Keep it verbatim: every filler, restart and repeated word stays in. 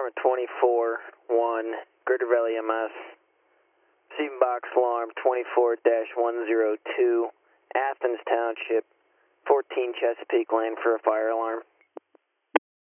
Department twenty-four one, Greater Valley M S. Receiving box alarm twenty-four dash one zero two, Athens Township, fourteen Chesapeake Lane for a fire alarm.